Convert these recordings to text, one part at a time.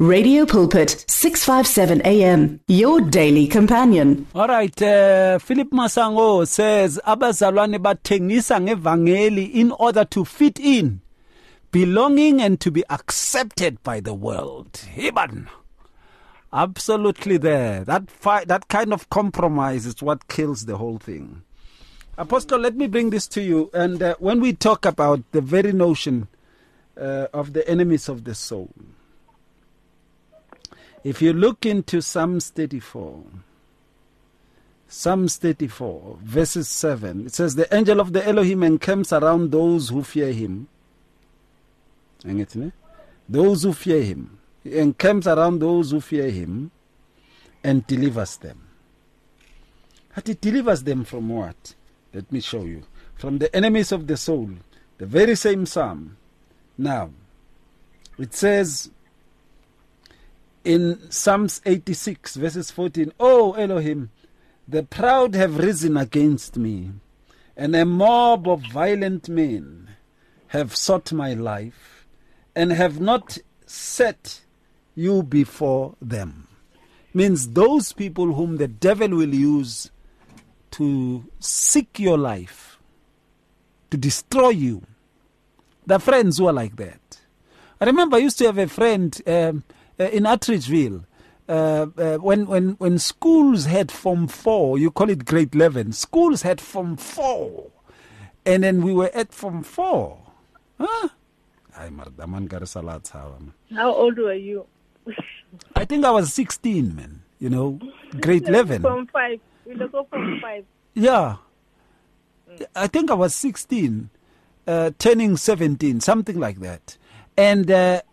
Radio Pulpit, 657 AM, your daily companion. All right, Philip Masango says, abazalwane bathengisa ngevangeli in order to fit in, belonging and to be accepted by the world. Hiban. Absolutely there. That kind of compromise is what kills the whole thing. Apostle, let me bring this to you. And when we talk about the very notion of the enemies of the soul, if you look into Psalms 34, verses 7, it says, the angel of the Elohim encamps around those who fear him. Those who fear him. He encamps around those who fear him and delivers them. But he delivers them from what? Let me show you. From the enemies of the soul. The very same psalm. Now, it says in Psalms 86, verses 14, O Elohim, the proud have risen against me, and a mob of violent men have sought my life, and have not set you before them. Means those people whom the devil will use to seek your life, to destroy you. The friends who are like that. I remember I used to have a friend in Attridgeville. When schools had Form 4, you call it grade 11, schools had Form 4. And then we were at Form 4. Huh? How old were you? I think I was 16, man. You know, grade 11. Form 5. We look up Form 5. Yeah. I think I was 16, turning 17, something like that. And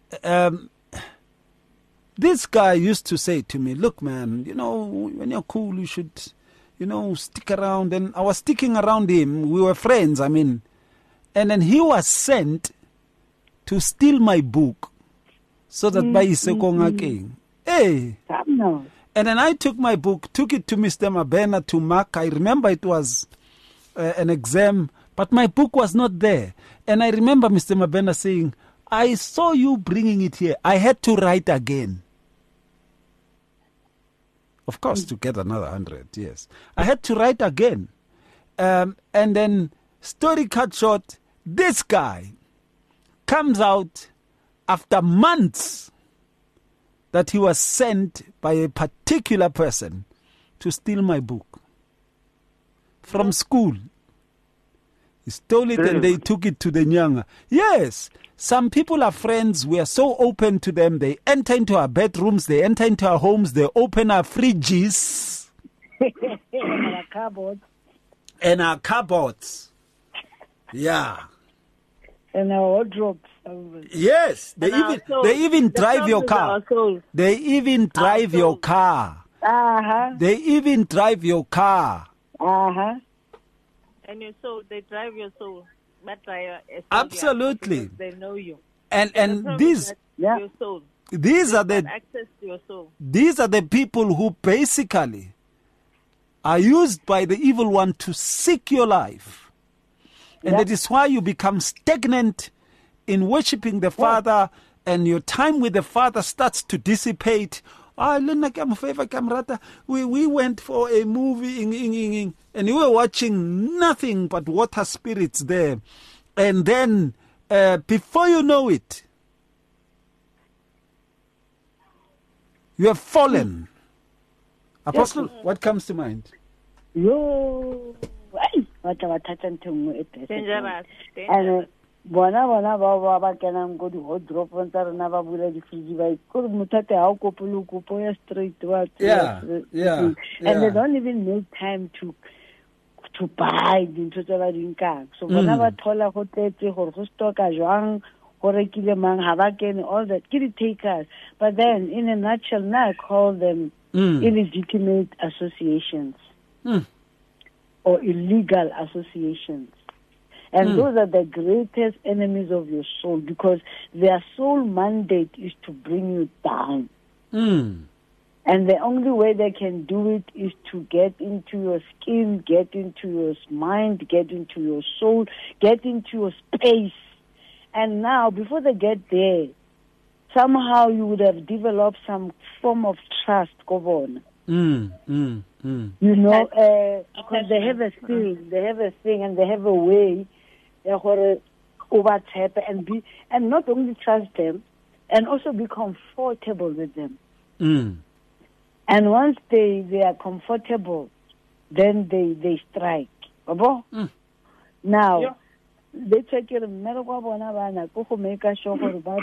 this guy used to say to me, look, man, you know, when you're cool, you should, you know, stick around. And I was sticking around him. We were friends, I mean. And then he was sent to steal my book so that by Isekong king. Hey. And then I took my book, took it to Mr. Mabena to mark. I remember it was an exam, but my book was not there. And I remember Mr. Mabena saying, I saw you bringing it here. I had to write again. Of course, to get another 100, yes. I had to write again. And then, story cut short, this guy comes out after months that he was sent by a particular person to steal my book from school. He stole it and they took it to the Nyanga. Yes, some people are friends. We are so open to them. They enter into our bedrooms. They enter into our homes. They open our fridges. And our cupboards. And our cupboards. Yeah. And our wardrobes. Yes. They even drive your car. They even drive your car. Uh-huh. They even drive your car. Uh-huh. And your soul, they drive your soul. Absolutely. They know you. And these, your soul. These are the access to your soul. These are the people who basically are used by the evil one to seek your life. And that is why you become stagnant in worshiping the Father, and your time with the Father starts to dissipate. We went for a movie and you were watching nothing but water spirits there. And then before you know it, you have fallen. Apostle, what comes to mind? And bona ba kenang go di wardrobe ntsa rena ba bula di fridge ba go motate ha o kopolo kopo ya straight wa and they don't even make time to buy dintho tsa ba dinkang. So bona ba thola go tetse gore go stocka jwang go rekile mang ha ba kene all that ke di takers. But then in a nutshell now I call them illegitimate associations or illegal associations. And those are the greatest enemies of your soul, because their sole mandate is to bring you down. And the only way they can do it is to get into your skin, get into your mind, get into your soul, get into your space. And now, before they get there, somehow you would have developed some form of trust, Kovona. You know, because they have a thing, and they have a way overtap and not only trust them, and also be comfortable with them. And once they are comfortable, then they strike. Now, they take your make sure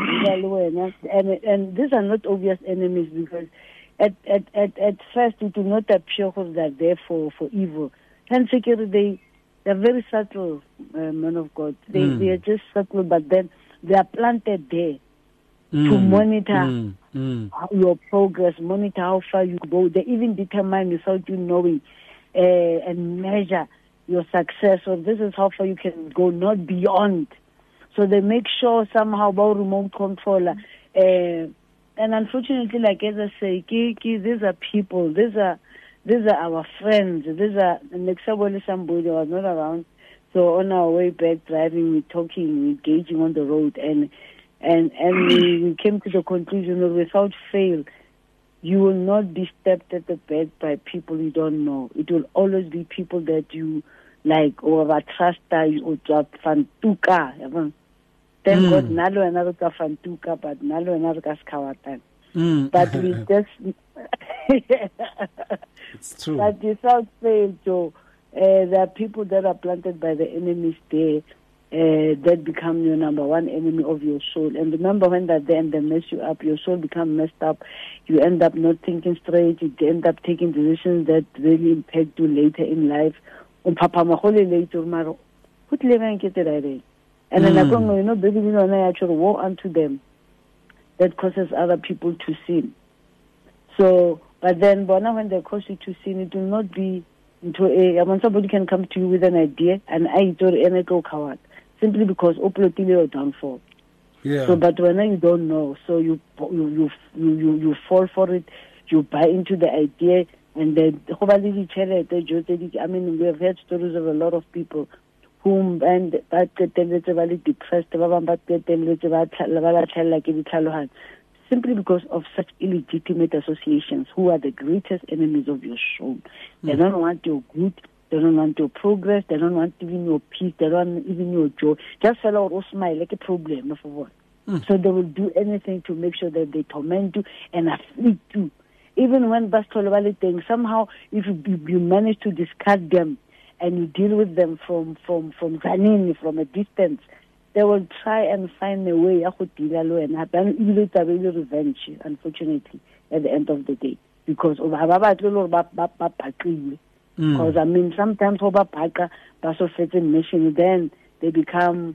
and these are not obvious enemies, because at first it will not appear that they're for evil. Hence, they're very subtle, men of God. They are just subtle, but then they are planted there to monitor your progress, monitor how far you go. They even determine without you knowing and measure your success. So this is how far you can go, not beyond. So they make sure somehow about remote controller. And unfortunately, like as I say, these are people. These are our friends. These are somebody was not around. So on our way back driving, we're talking, we're engaging on the road, and we came to the conclusion that without fail, you will not be stepped at the back by people you don't know. It will always be people that you like, or trust, or fantuka. Thank God, nalo another fantuka, but nalo another kaskawatan. But we just, it's true. But without fail, Joe, there are people that are planted by the enemies there. That become your number one enemy of your soul. And remember, when they're there and they mess you up, your soul becomes messed up. You end up not thinking straight. You end up taking decisions that really impact you later in life. And then actually woe unto them that causes other people to sin. So, but then when they cause you to sin, it will not be into when somebody can come to you with an idea and I go coward. Simply because oplotile or downfall. Yeah. So, but when you don't know, so you fall for it, you buy into the idea, and then I mean, we have heard stories of a lot of people whom and that depressed, simply because of such illegitimate associations, who are the greatest enemies of your soul. They don't want your good. They don't want your progress. They don't want even your peace. They don't want even your joy. Just fellow or smile like a problem. So they will do anything to make sure that they torment you and afflict you. Even when things, somehow if you manage to discard them and you deal with them from a distance, they will try and find a way and even revenge, unfortunately, at the end of the day. Because of because I mean, sometimes mission, then they become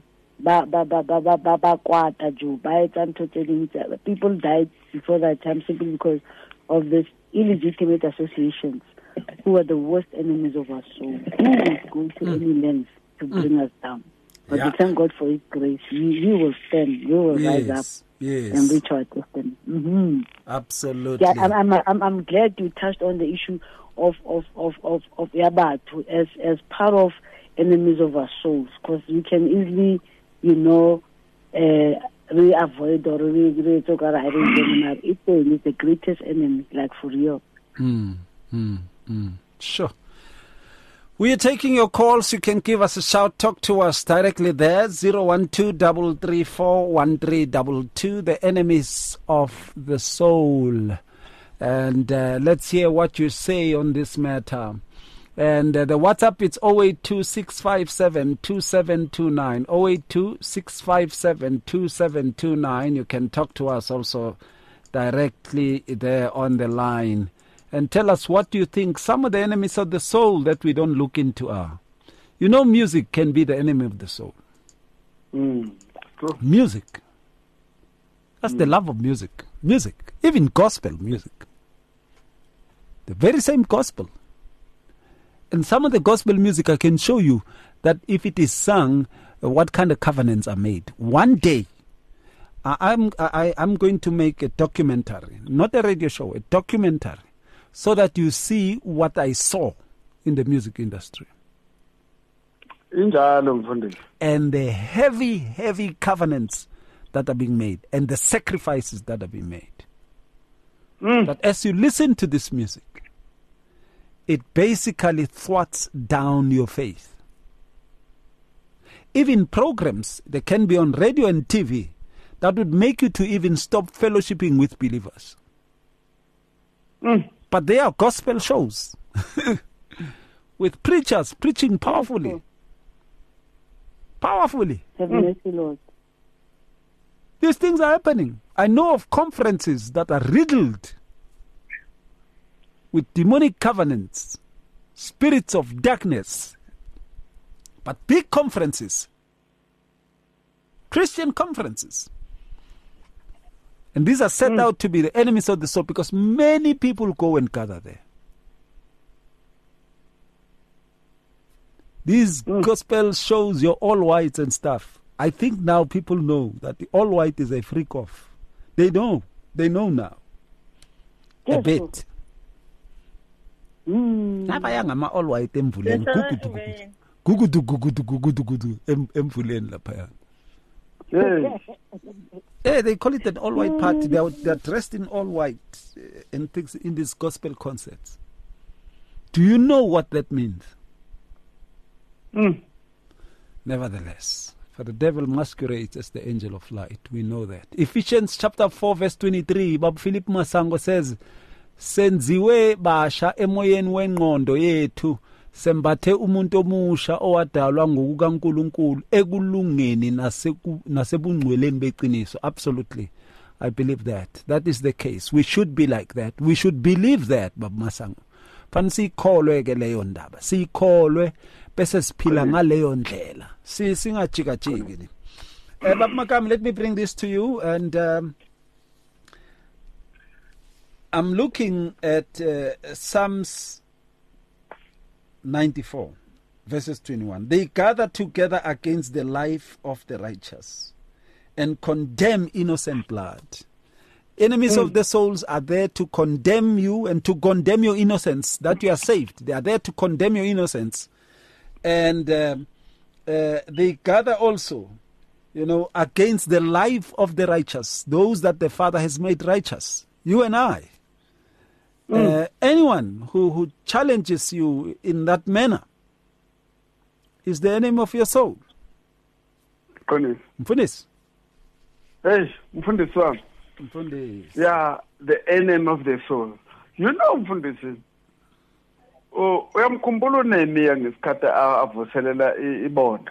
people died before that time simply because of this illegitimate associations, who are the worst enemies of our soul, who will go to any length to bring us down. But we thank God for His grace. We will stand. We will rise up and reach our destiny. Absolutely. Yeah, I'm glad you touched on the issue of Yabatu as part of enemies of our souls, because we can easily, avoid or it's the greatest enemy, like for real. Sure. We are taking your calls. You can give us a shout. Talk to us directly there. 012-334-1322. The enemies of the soul. And let's hear what you say on this matter. And the WhatsApp, it's 082-657-2729. 082-657-2729. You can talk to us also directly there on the line. And tell us what you think some of the enemies of the soul that we don't look into are. Music can be the enemy of the soul. Music. That's the love of music. Music. Even gospel music. The very same gospel. And some of the gospel music, I can show you that if it is sung, what kind of covenants are made. One day, I'm going to make a documentary, not a radio show, a documentary, so that you see what I saw in the music industry. And the heavy, heavy covenants that are being made and the sacrifices that are being made. That as you listen to this music, it basically thwarts down your faith. Even programs that can be on radio and TV that would make you to even stop fellowshipping with believers. But they are gospel shows with preachers preaching powerfully. Powerfully. Have mercy, Lord. These things are happening. I know of conferences that are riddled with demonic covenants, spirits of darkness. But big conferences, Christian conferences. And these are set out to be the enemies of the soul because many people go and gather there. These gospel shows, your all whites and stuff. I think now people know that the all white is a freak off. They know now. Yes, a bit. Nabayanga all white emvuleni gugudu emvuleni lapha. Yeah, they call it an all white party. They are dressed in all white and things in these gospel concerts. Do you know what that means? Nevertheless, for the devil masquerades as the angel of light. We know that. Ephesians chapter 4 verse 23, Bob Philip Masango says, senziwe basha emoyeni wengqondo yethu sembathe umuntu omusha owadalwa ngokukaNkulunkulu ekulungeni nasebungcweleni beqiniso. Absolutely. I believe that. That is the case. We should be like that. We should believe that, Bob Masango. Fansi sikholwe ke leyo ndaba. Sikholwe bese siphila ngaleyo ndlela. Singajika-jiki ni. Baba Makam, let me bring this to you, and I'm looking at Psalms 94, verses 21. They gather together against the life of the righteous and condemn innocent blood. Enemies of the souls are there to condemn you and to condemn your innocence, that you are saved. They are there to condemn your innocence. And they gather also, against the life of the righteous, those that the Father has made righteous, you and I. Anyone who challenges you in that manner is the enemy of your soul. Mfundisi. Hey, Mfundisi wami. Mfundisi. Yeah, the enemy of the soul. You know, Mfundisi. Uyamkhumbula uNehemiya ngesikhathi avuselela ibonda.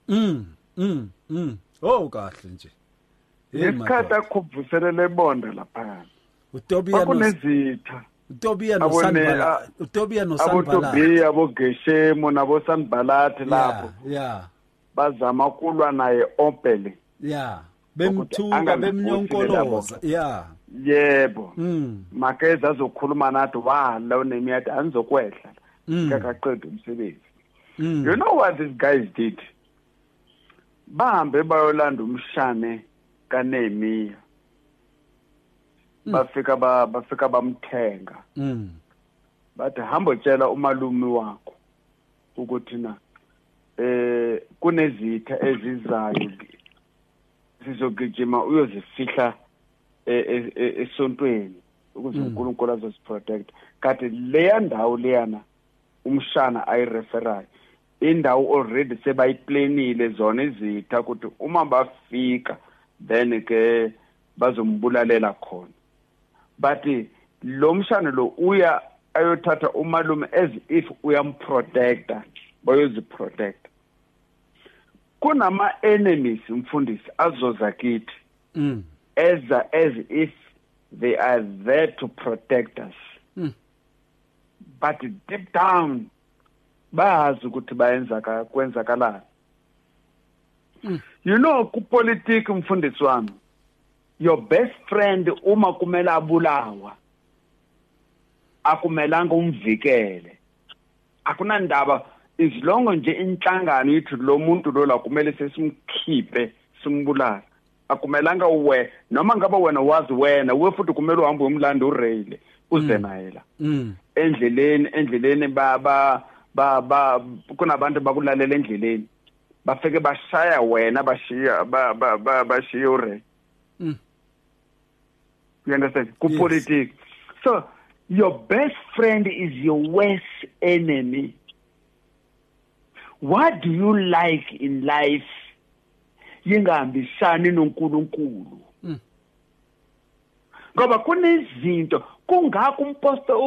Oh kahle nje. Ngesikhathi akuvuselela ibonda lapha. Kunezitha. Utobia noSanballat. Abotobia aboGeshemo naboSanballat lapho. Yeah. Bazama kulwa naye openly. Yeah. Bemthuka bemnyonkoloza. Yeah. Yebo. Makeza azokhuluma nathi la uNehemiya athi anizokwehla. Kakaqeda umsebenzi. You know what these guys did? Bahambe bayolanda umshane kaNehemiya. Bafika bamthenga. Bathi hamba tshela umalume wakho ukuthi na kunezitha ezizayo sizogijima uyozifihla esontweni ukuze uNkulunkulu azosiprotect. Kanti leya ndawo leyana umshana ayireferayo indawo already sebayiplanile zona izitha ukuthi uma bafika then ke bazombulalela khona. But lo mshana lo uya ayothatha umalume as if uyamprotecta bayoziprotect. Kunama enemies Mfundisi azoza kithi as if they are there to protect us. But deep down bazi ukuthi kwenzakalani. You know, kupolitiki Mfundisi wami, your best friend uma kumela abulawa akumelanga umvikele. Akuna ndaba as long nje inhlangano yithi lo muntu lo la kumele sesimkhiphe simbulala. Akumelanga uwe noma ngaba wena wazi wena uwe futhi kumele uhambe umlando ureyile uzenayela. Endleleni ba kunabantu bakulalela endleleni. Bafike bashaya wena bashiya ure. You understand? Politics. Yes. So your best friend is your worst enemy. What do you like in life? Yingahambisani noNkulunkulu. Ngoba kunezinto kungakho umposto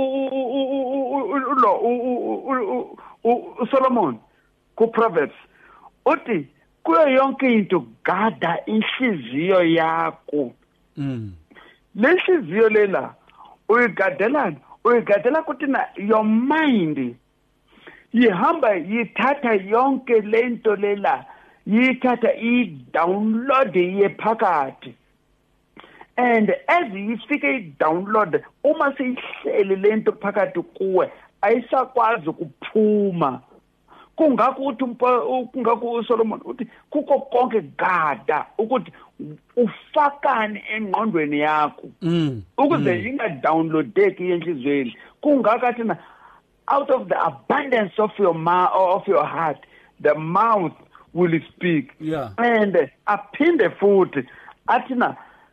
Solomon ku Proverbs uthi kuyo yonke into gada inhliziyo yakho. Lenhliziyo lela uyigadela ukuthi na your mind yihamba yithatha yonke lento lela yithatha i-download yephakathi. And as ifike i-download uma seyihlele lento phakathi kuwe ayisakwazi ukuphuma. Kungakho uSolomon uthi kuko konke gada ukuthi ufakane engqondweni yakho ukuze inga-downloadeki enhlizweni. Kungakho athina out of the abundance of your heart the mouth will speak. Yeah. And aphinde futhi athina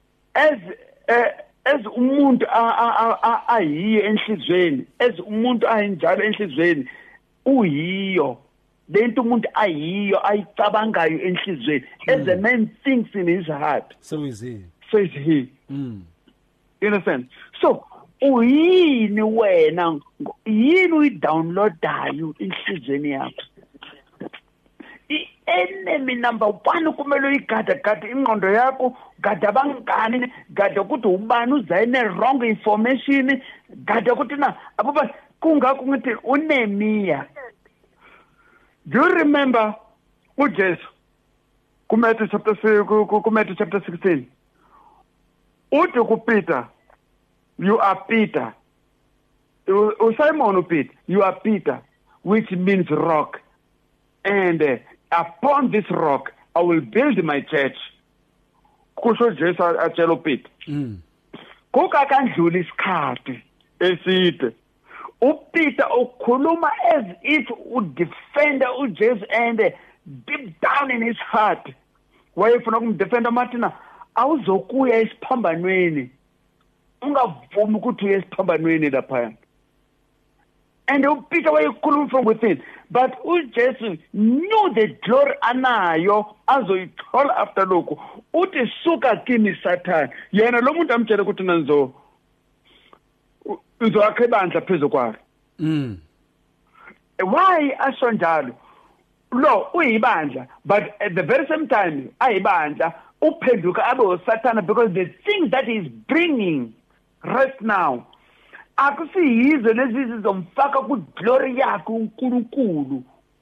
as umuntu ayiyo enhlizweni, as umuntu ayinjalo enhlizweni uyiyo lento umuntu ayiyo ayicabangayo enhlizweni. As a man thinks in his heart, so is he. You understand? So uyini wena yini uyi-downloadayo enhlizweni yakho? Enemy number 1 kumele uyigada ingqondo yakho, gada abangani, gada ukuthi ubani uzayine wrong information, gada ukuthi na ababa kungakho ngithi uNehemiah. Do you remember uJesu kuMatthew chapter 16 uthi kuPeter, you are Peter. Simon Peter, you are Peter, which means rock, and upon this rock I will build my church. Kusho Jesu atshela uPeter. Kukakandlula isikhathi eside uPeter ukhuluma as if udefender uJesu, and deep down in his heart wayefuna ukumdefenda mathina awuzokuya esiphambanweni, ungavumi ukuthi uye esiphambanweni lapha. And uPeter wayekhuluma from within, but uJesu knew the glory anayo azoyithola after lokho. Uthi suka kimi Satan, yena lo muntu amtshela ukuthi nanzo uzoakha ibandla phezu kwalo. Why asho njalo? Lo uyibandla, but at the very same time ayibandla uphenduka abe uSathana, because the things that is bringing right now akusiyizo lezi zizomfaka ku glory yakhe uNkulunkulu.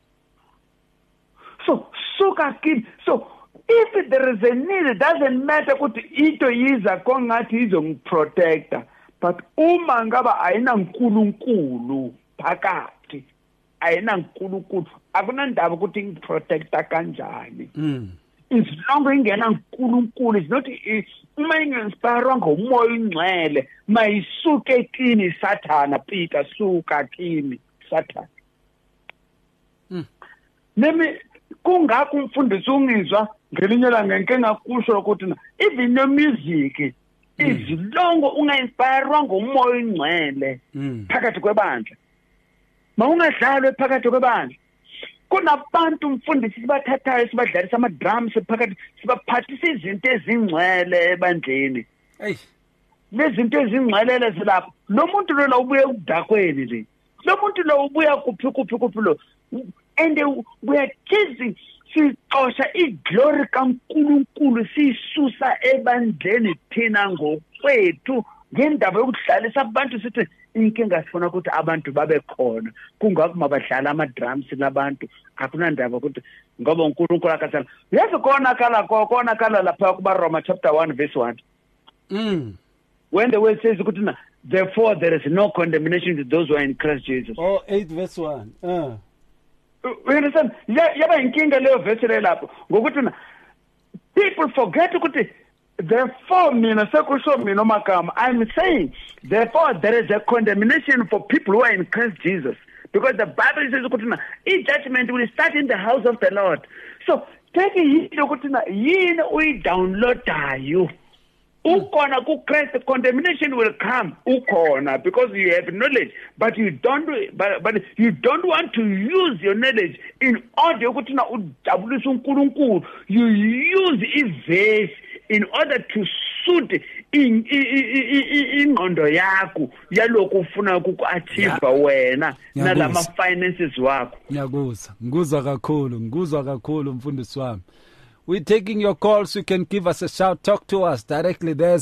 So suka kimi. So if there is a need, it doesn't matter ukuthi into yiza kongathi izomprotector, but uma ngaba ayina uNkulunkulu phakathi, ayina uNkulunkulu, akunandaba ukuthi ngiprotector kanjani. It's long ingena uNkulunkulu, is not uma inginspire ngomoya ongcwele mayisuke kini Sathana. Peter, suka kimi Sathana. Nemi kungakho umfundisi ungizwa ngelinye langa ngenkenga kusho ukuthi na even no music is long unga-inspire ngomoya ongcwele phakathi kwebandla. Mawungadlalwe phakathi kwebandla, kunabantu umfundisi sibathathayo sibadlalisa ama-drums phakathi, sibaphathisa izinto ezingcwele ebandleni. Lezinto ezingcwelele zilapho, lo muntu lo ubuye ukudakweni le, lo muntu lo ubuya kuphi lo, and we are chasing sicosha iglory kaNkulunkulu sisusa ebandleni thina ngokwethu ngendaba yokudlalisa abantu. Sithi inkinga sifuna ukuthi abantu babe khona, kungakho mabadlala ama-drums labantu, akunandaba ukuthi ngoba uNkulunkulu akathana. Yazi konakala lapha kubaRoma chapter 1 verse 1. When the word says ukuthi na therefore there is no condemnation to those who are in Christ Jesus. 8 verse 1. We understand? Yaba inkinga leyo verse lapho ngokuthi na people forget ukuthi therefore mina sekusho mina omagama, I'm saying therefore there is a condemnation for people who are in Christ Jesus, because the Bible says ukuthi na judgment will start in the house of the Lord. So take yini ukuthi na yini uyi-downloadayo Ukona kuKristu, condemnation will come. Ukona, because you have knowledge, but you don't want to use your knowledge in order ukuthi na ujabulise uNkulunkulu. You use iverse in order to suit ingqondo yakho yaloko ufuna ukuachieve wena nalama finances wakho. Ngikuzwa kakhulu mfundisi wami. We're taking your calls. You can give us a shout. Talk to us directly there,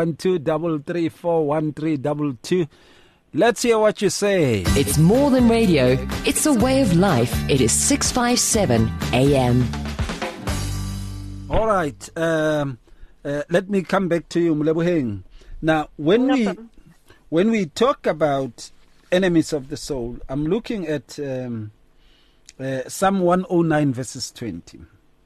012-334-1322. Let's hear what you say. It's more than radio. It's a way of life. It is 657 AM. All right. Let me come back to you, Mleboheng. Now, when we talk about enemies of the soul, I'm looking at Psalm 109 verses 20.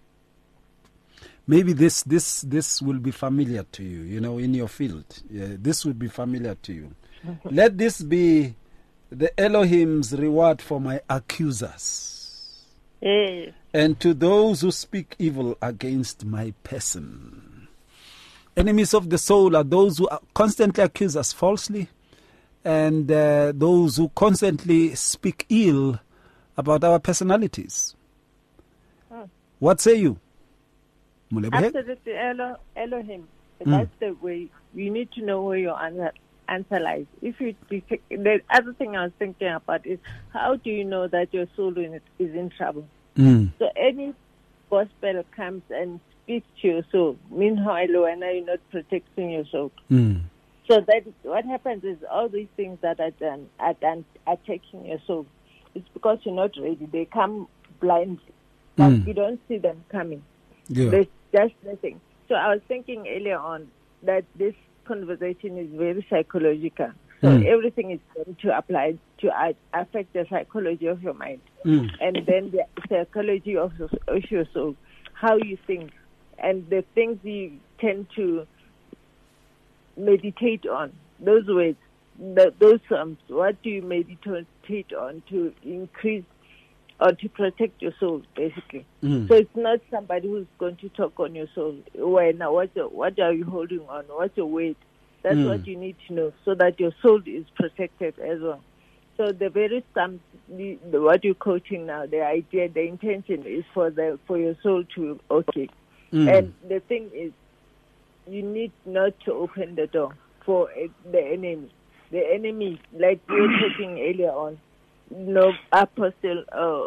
Maybe this will be familiar to you, in your field. This would be familiar to you. Let this be the Elohim's reward for my accusers. And to those who speak evil against my person. Enemies of the soul are those who constantly accuse us falsely, and those who constantly speak ill about our personalities. What say you? Absolutely, Elohim. That's the way. You need to know where your answer lies. The other thing I was thinking about is, how do you know that your soul is in trouble? So any gospel comes and speaks to your soul. Meanwhile, when you're not protecting your soul. So that what happens is all these things that are done attacking your soul. It's because you're not ready. They come blindly, but you don't see them coming. There's just nothing. So I was thinking earlier on that this conversation is very psychological. So everything is going to apply to affect the psychology of your mind, and then the psychology of your soul, how you think, and the things you tend to meditate on. Those words, those what do you meditate on to increase or to protect your soul, basically? So it's not somebody who's going to talk on your soul. Now, what are you holding on? What's your weight? That's what you need to know, so that your soul is protected as well. So the very what you're coaching now, the idea, the intention is for your soul to okay. And the thing is, you need not to open the door for the enemy. The enemy, like we were talking earlier on, Apostle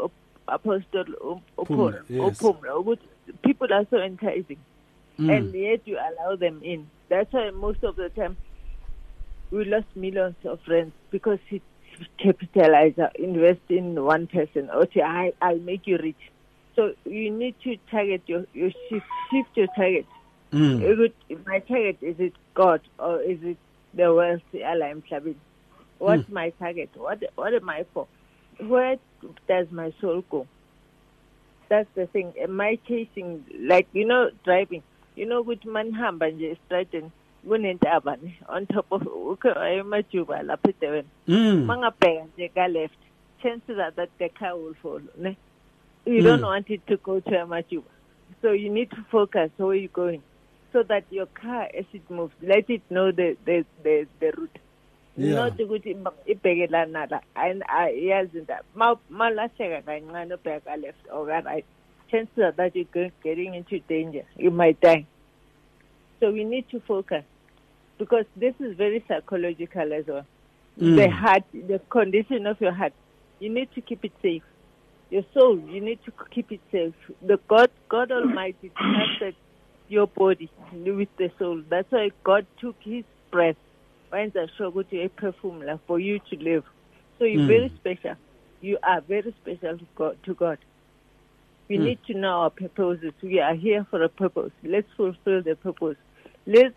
Upomla, people are so enticing, and yet you allow them in. That's why most of the time we lost millions of friends, because he capitalize, invest in one person. Okay, I'll make you rich. So you need to target your shift your target. My target, is it God or is it the wealth I'm having? What's my target? What am I for? Where does my soul go? That's the thing. Am I chasing, like, driving? With manhamba nje straighten kunentaba on top of emajuba lapha eDurban. Mangabheka nje ka left, chances are that the car will fall. You don't want it to go to emajuba. So you need to focus where you're going, so that your car, as it moves, let it know the route. Not ukuthi ibhekelana la and yazi that malasheka kancane ubheka left or right, chances are that you're getting into danger. You might die. So we need to focus, because this is very psychological as well. The heart, the condition of your heart, you need to keep it safe. Your soul, you need to keep it safe. The God Almighty trusted your body with the soul. That's why God took His breath. Finds a sugar to a perfume for you to live. So you're very special. You are very special to God. We need to know our purposes. We are here for a purpose. Let's fulfill the purpose. They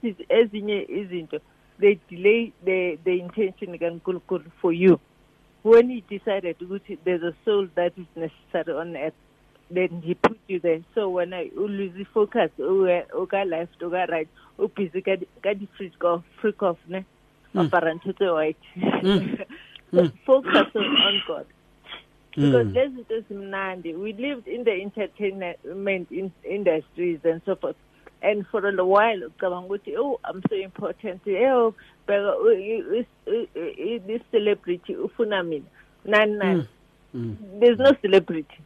delay the intention for you. When He decided there's a soul that is necessary on earth, then He put you there. So when I lose the focus, or left, or right, or busy, freak off, so focus on God. Because we lived in the entertainment industries and so forth, And for a while, oh, I'm so important. Oh, this celebrity, Ufunamin. Nan. There's no celebrity.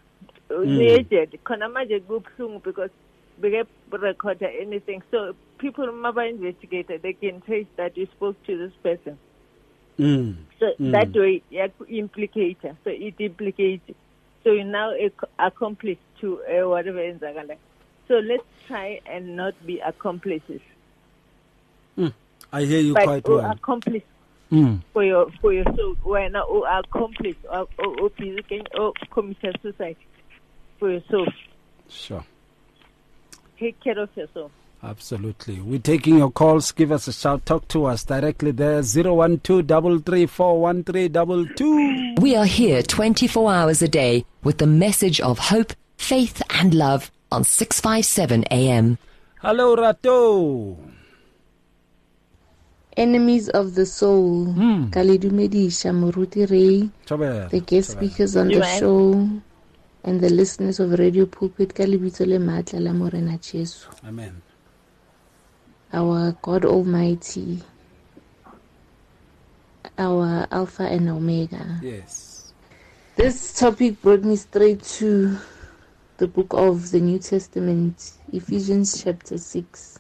Because we get record anything. So people never investigated. They can trace that you spoke to this person. So that way, implicate. So it implicates. So you now accomplice to whatever in Zagala. So let's try and not be accomplices. I hear you quite well. Accomplice for your soul. When accomplice or commit suicide for your soul. Sure. Take care of yourself. Absolutely. We're taking your calls. Give us a shout. Talk to us directly there. 012-334-1322. We are here 24 hours a day with the message of hope, faith and love on 657 AM. Hello, Rato. Enemies of the soul. Kalidumedisha Muruti Ray. The guest speakers on the show and the listeners of Radio Pulpit. Kalibitole Matla la Morena Jesu. Amen. Our God Almighty, our Alpha and Omega. Yes. This topic brought me straight to the book of the New Testament, Ephesians chapter 6,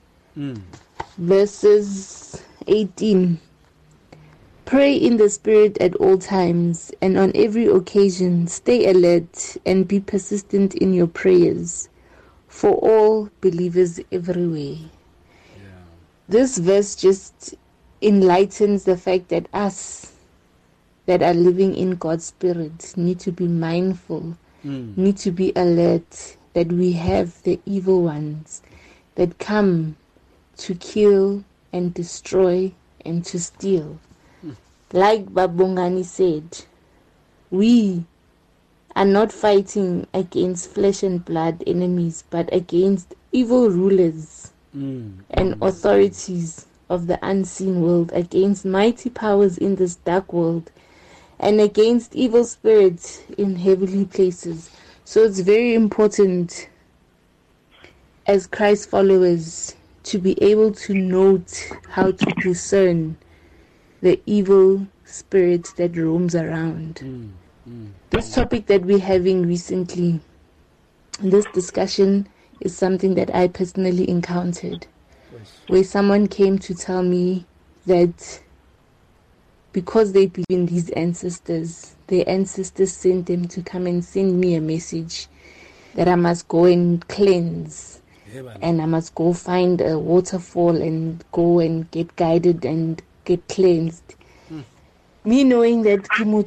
verses 18. Pray in the Spirit at all times, and on every occasion stay alert and be persistent in your prayers for all believers everywhere. This verse just enlightens the fact that us that are living in God's Spirit need to be mindful, need to be alert that we have the evil ones that come to kill and destroy and to steal. Like Babongani said, we are not fighting against flesh and blood enemies, but against evil rulers and authorities of the unseen world, against mighty powers in this dark world, and against evil spirits in heavenly places. So it's very important as Christ followers to be able to note how to discern the evil spirit that roams around. This topic that we're having recently, this discussion, is something that I personally encountered, where someone came to tell me that because they believe in these ancestors, their ancestors sent them to come and send me a message that I must go and cleanse, and I must go find a waterfall and go and get guided and get cleansed. Me knowing that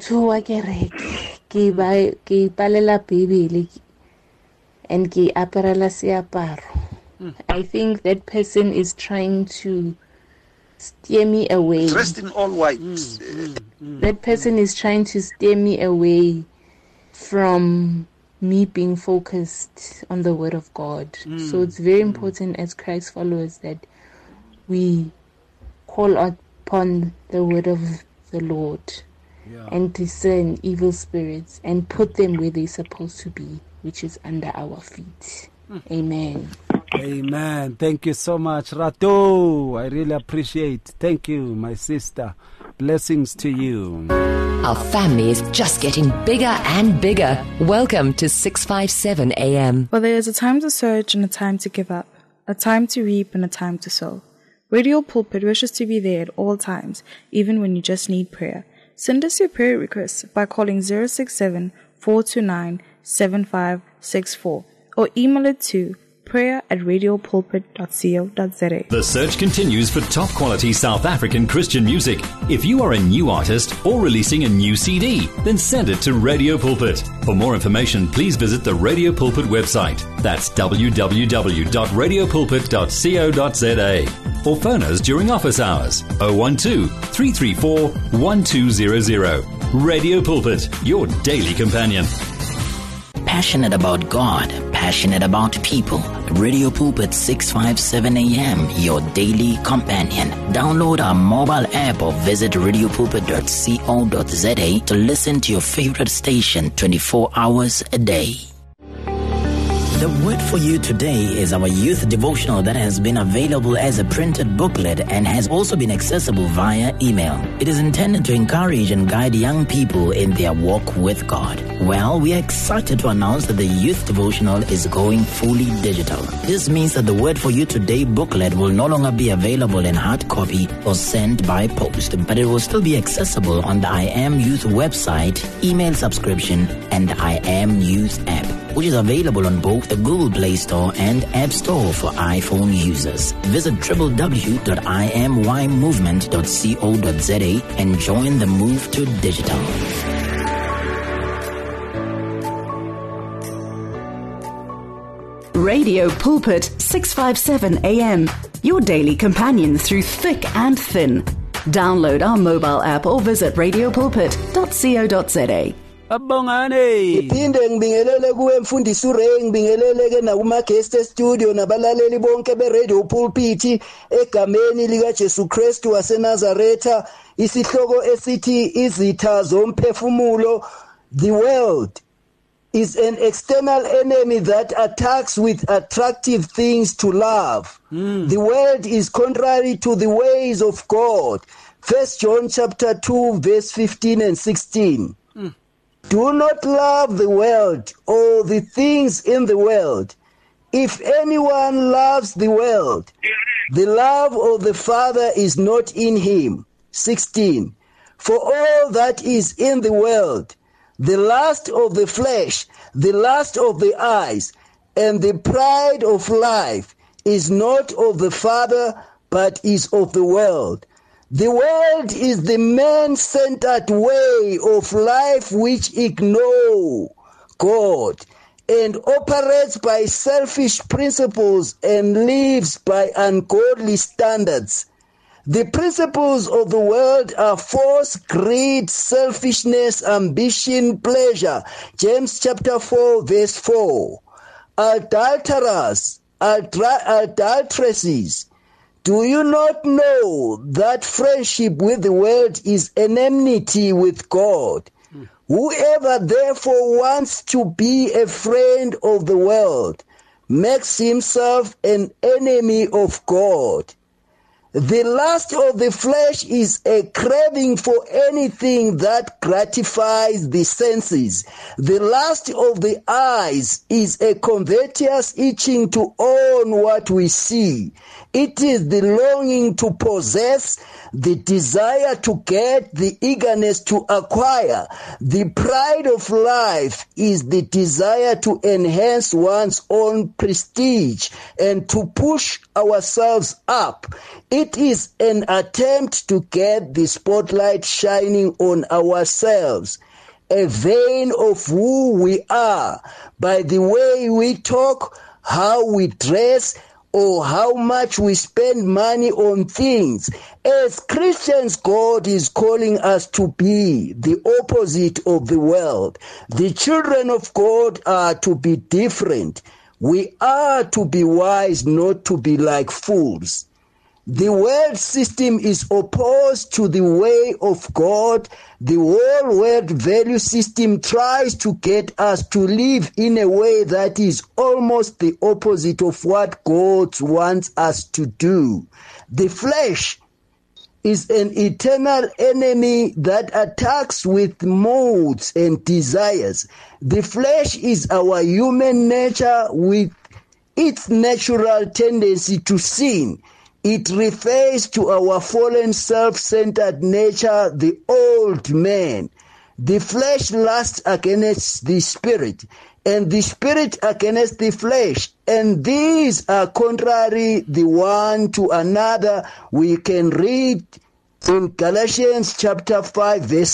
ke palela Bibele and ke aparela seaparo, I think that person is trying to steer me away. Dressed in all white. That person is trying to steer me away from me being focused on the Word of God. So it's very important as Christ followers that we call upon the Word of the Lord and discern evil spirits and put them where they're supposed to be, which is under our feet. Amen. Amen. Thank you so much, Rato. I really appreciate. Thank you, my sister. Blessings to you. Our family is just getting bigger and bigger. Welcome to 657 AM. Well, there is a time to search and a time to give up, a time to reap and a time to sow. Radio Pulpit wishes to be there at all times, even when you just need prayer. Send us your prayer requests by calling 067-429-7564 or email it to prayer@radiopulpit.co.za. The search continues for top quality South African Christian music. If you are a new artist or releasing a new CD, then send it to Radio Pulpit. For more information, please visit the Radio Pulpit website. That's www.radiopulpit.co.za. Or phone us during office hours 012-334-1200. Radio Pulpit, your daily companion. Passionate about God, passionate about people. Radio Pulpit 657 AM, your daily companion. Download our mobile app or visit radiopulpit.co.za to listen to your favorite station 24 hours a day. The word for you today is our youth devotional that has been available as a printed booklet and has also been accessible via email. It is intended to encourage and guide young people in their walk with God. Well, we are excited to announce that the youth devotional is going fully digital. This means that the word for you today booklet will no longer be available in hard copy or sent by post, but it will still be accessible on the I Am Youth website, email subscription, and the I Am Youth app, which is available on both the Google Play Store and App Store for iPhone users. Visit www.imymovement.co.za and join the move to digital. Radio Pulpit 657 AM, your daily companion through thick and thin. Download our mobile app or visit radiopulpit.co.za. Abongane. Iphinde ngibingelele kuwe mfundisi uRay, ngibingelele ke nakuma guest studio nabalaleli bonke be Radio Pulpit egameni lika Jesu Kristu waseNazaretha. Isihloko esithi izitha zomphefumulo. The world is an external enemy that attacks with attractive things to love. The world is contrary to the ways of God. 1 John chapter 2 verse 15 and 16. Do not love the world or the things in the world. If anyone loves the world, the love of the Father is not in him. 16. For all that is in the world, the lust of the flesh, the lust of the eyes, and the pride of life is not of the Father, but is of the world. The world is the man-centered way of life which ignores God and operates by selfish principles and lives by ungodly standards. The principles of the world are force, greed, selfishness, ambition, pleasure. James chapter 4 verse 4. Adulterers, adulteresses. Do you not know that friendship with the world is enmity with God? Whoever therefore wants to be a friend of the world makes himself an enemy of God. The lust of the flesh is a craving for anything that gratifies the senses. The lust of the eyes is a covetous itching to own what we see. It is the longing to possess, the desire to get, the eagerness to acquire. The pride of life is the desire to enhance one's own prestige and to push ourselves up. It is an attempt to get the spotlight shining on ourselves, a vein of who we are by the way we talk, how we dress, or how much we spend money on things. As Christians, God is calling us to be the opposite of the world. The children of God are to be different. We are to be wise, not to be like fools. The world system is opposed to the way of God. The whole world value system tries to get us to live in a way that is almost the opposite of what God wants us to do. The flesh is an eternal enemy that attacks with moods and desires. The flesh is our human nature with its natural tendency to sin. It refers to our fallen self-centered nature, the old man. The flesh lusts against the spirit, and the spirit against the flesh, and these are contrary the one to another. We can read in Galatians chapter 5 verse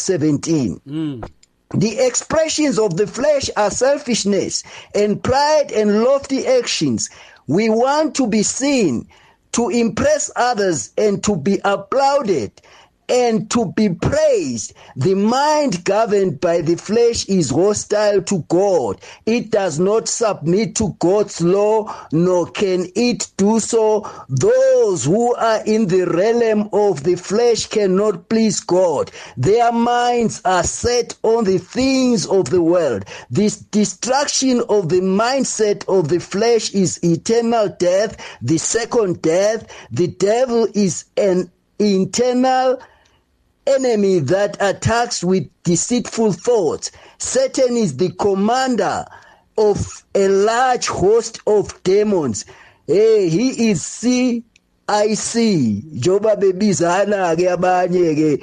17. The expressions of the flesh are selfishness and pride and lofty actions. We want to be seen, to impress others, and to be applauded. and to be praised. The mind governed by the flesh is hostile to God. It does not submit to God's law, nor can it do so. Those who are in the realm of the flesh cannot please God. Their minds are set on the things of the world. This destruction of the mindset of the flesh is eternal death, the second death. The devil is an internal enemy that attacks with deceitful thoughts. Satan is the commander of a large host of demons. He is CIC. Joba bebizana ke abanye ke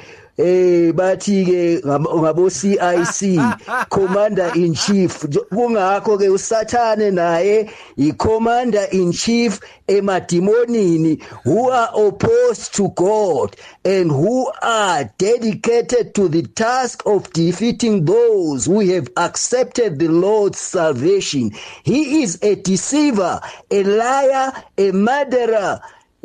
bathi ke ngabo CIC, commander in chief. Kungakho ke uSathane naye i-commander in chief emademonini who are opposed to God and who are dedicated to the task of defeating those who have accepted the Lord's salvation. He is a deceiver, a liar, a murderer.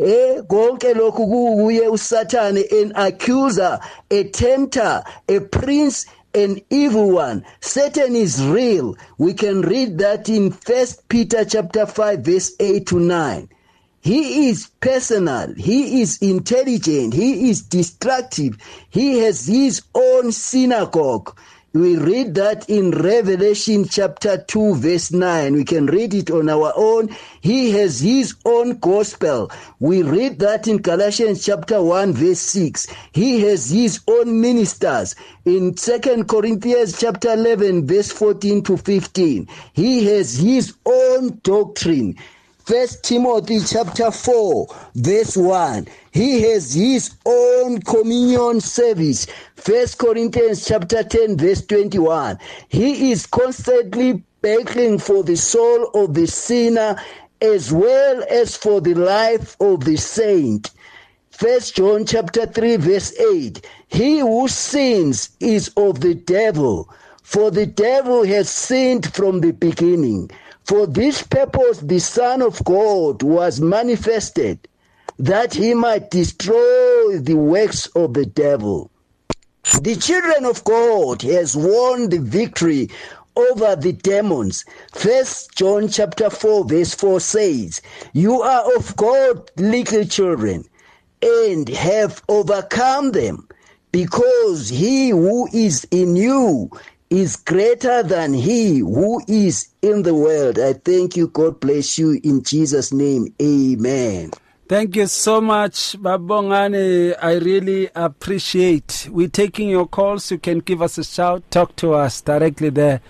Konke lokhu kuye uSathane, an accuser, a tempter, a prince, an evil one. Satan is real. We can read that in 1 Peter chapter 5 verse 8 to 9. He is personal. He is intelligent. He is destructive. He has his own synagogue. We read that in Revelation chapter 2 verse 9. We can read it on our own. He has his own gospel. We read that in Galatians chapter 1 verse 6. He has his own ministers. In 2 Corinthians chapter 11 verse 14 to 15. He has his own doctrine. 1 Timothy chapter 4 verse 1. He has his own communion service. 1 Corinthians chapter 10 verse 21. He is constantly battling for the soul of the sinner as well as for the life of the saint. 1 John chapter 3 verse 8. He who sins is of the devil, for the devil has sinned from the beginning. For this purpose the Son of God was manifested, that he might destroy the works of the devil. The children of God has won the victory over the demons. 1 John chapter 4 verse 4 says, "You are of God, little children, and have overcome them, because he who is in you is greater than he who is in the world." I thank you. God bless you in Jesus' name. Amen. Thank you so much, Babongane. I really appreciate. We're taking your calls. You can give us a shout. Talk to us directly there.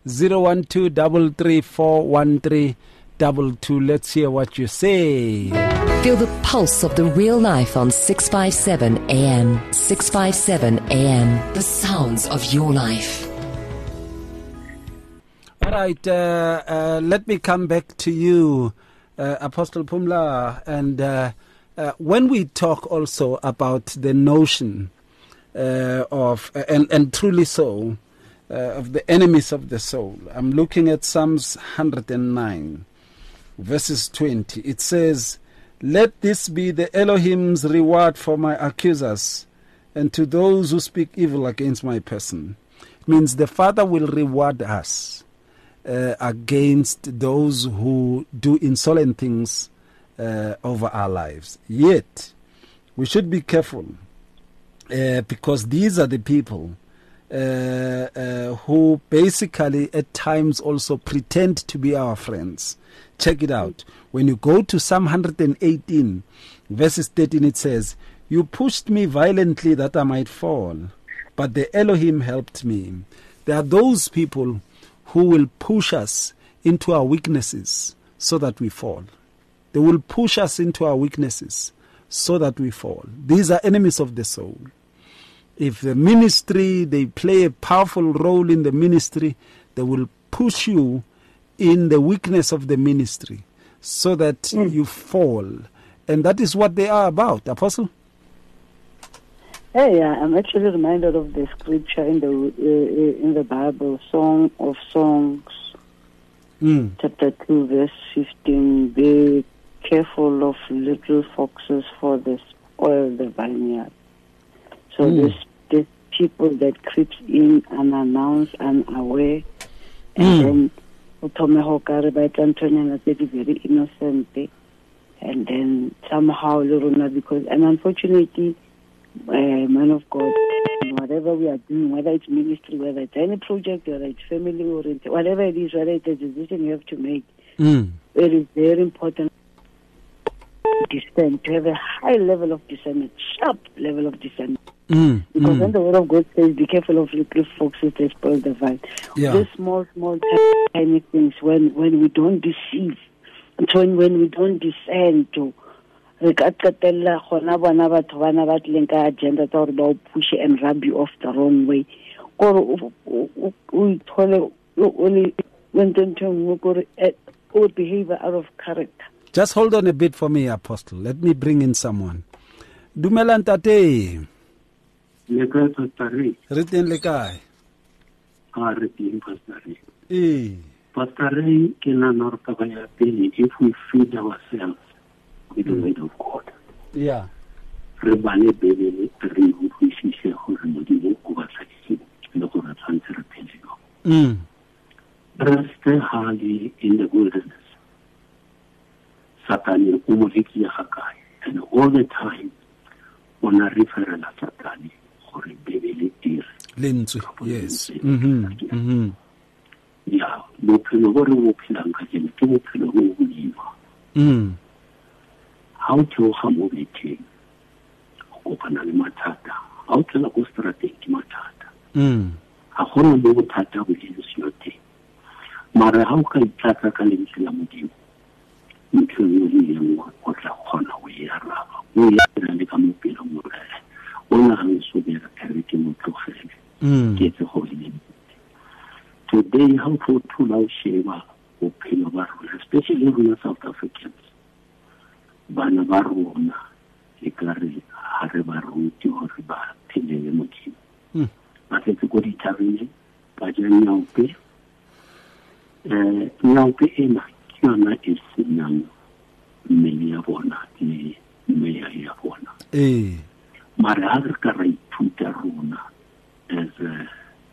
012-334-1322. Let's hear what you say. Feel the pulse of the real life on 657 AM. 657 AM. The sounds of your life. All right, let me come back to you, Apostle Pumla. And when we talk also about the notion of, and truly so, of the enemies of the soul, I'm looking at Psalms 109, verses 20. It says, "Let this be the Elohim's reward for my accusers, and to those who speak evil against my person." It means the Father will reward us against those who do insolent things over our lives. Yet, we should be careful because these are the people who basically at times also pretend to be our friends. Check it out. When you go to Psalm 118, verses 13, it says, "You pushed me violently that I might fall, but the Elohim helped me." There are those people who will push us into our weaknesses so that we fall. They will push us into our weaknesses so that we fall. These are enemies of the soul. If the ministry, they play a powerful role in the ministry, they will push you in the weakness of the ministry so that you fall. And that is what they are about. Apostle? Hey, I'm actually reminded of the scripture in the Bible, Song of Songs, chapter 2, verse 15. "Be careful of little foxes, for they spoil the vineyard." So there's people that creeps in unannounced, unaware, and then very innocent, and then somehow because, and unfortunately, man of God, whatever we are doing, whether it's ministry, whether it's any project, whether it's family oriented, whatever it is, whether it's a decision you have to make, it is very important to have a high level of discernment, sharp level of discernment. Because when the word of God says, be careful of little foxes, they spoil the vine. These small, tiny things, when we don't deceive, when we don't discern to agenda to push and rub you off the wrong way. Or behavior out of character. Just hold on a bit for me, Apostle. Let me bring in someone. Dumela ntate. Le ka pastor. Re teng le kae? Re teng pastor. Pastor, ke na nna re ya pele, if we feed ourselves with the word of God. Yeah. Re bane bebele re utlwisise gore modimo o batla eng le gore tshwantse re phele. Stay hardly in the wilderness. Satan and all the time on a referral Satan or baby Lindsay, yes. Yeah, how to hamoviti open matata, how to la strategy matata. A whole new tata within your day. Mara how can tata can la modimo? Today, how to now share especially in South Africans. Bana barona, Ikari, Haribaruti, or Riba, Tilemuki. But it's a good Italian, Bajan Naupe. Naupe Ena. Kiana is young, Meliabona, Meliabona. Maragarkai Tutaruna as a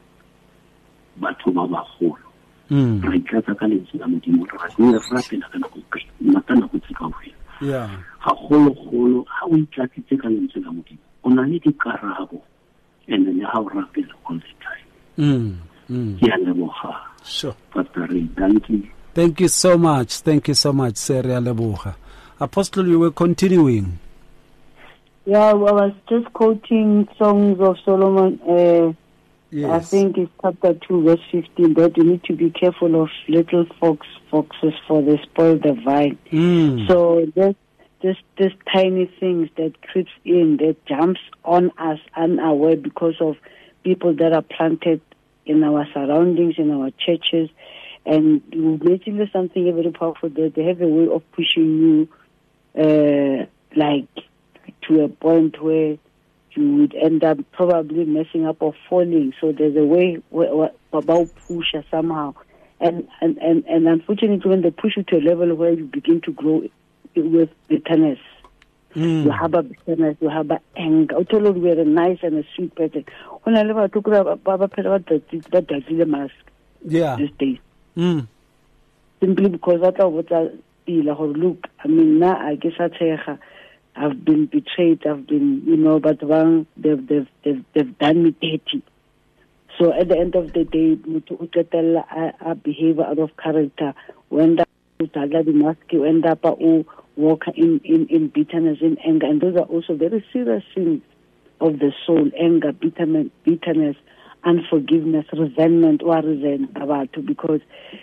Batuma Hall. Ricata Kalinsiamudi, we are rapping at an okay, Natana Kutsikawi. Yeah. A whole, how we chat it in Silamudi. On a little carabo, and then how rapid all the time. Yanamoha. Sure. Thank you. Thank you so much. Thank you so much, Seria Lebuha. Apostle, you were continuing. Yeah, I was just quoting Songs of Solomon. Yes. I think it's chapter 2, verse 15, that you need to be careful of little foxes, for they spoil the vine. So there's tiny things that creeps in, that jumps on us unaware because of people that are planted in our surroundings, in our churches. And you mentioned something very powerful, that they have a way of pushing you, like to a point where you would end up probably messing up or falling. So there's a way about push somehow. And unfortunately, when they push you to a level where you begin to grow with bitterness, you have a bitterness, you have anger. I told you we are a nice and a sweet person. When I never took about that mask these days. Simply because I thought look, I mean, now I guess I've been betrayed, I've been, but they've done me dirty. So at the end of the day, I behave out of character. When the mask, you end up walk in bitterness, in anger, and those are also very serious sins of the soul: anger, bitterness, unforgiveness, resentment, or because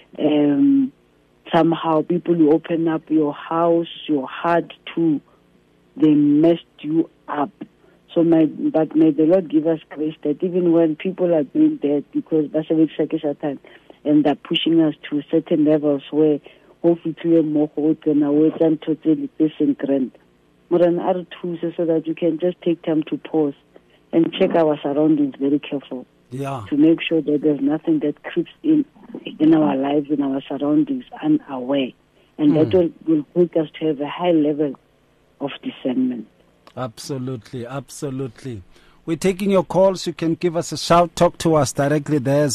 somehow people who open up your house, your heart to, they messed you up. So but may the Lord give us grace that even when people are doing that, because time, and they're pushing us to certain levels where hopefully more than a way than totally grand. More than other tools, so that you can just take time to pause and check our surroundings very careful. Yeah. To make sure that there's nothing that creeps in our lives, in our surroundings, unaware. And that will take us to have a high level of discernment. Absolutely, absolutely. We're taking your calls. You can give us a shout. Talk to us directly there,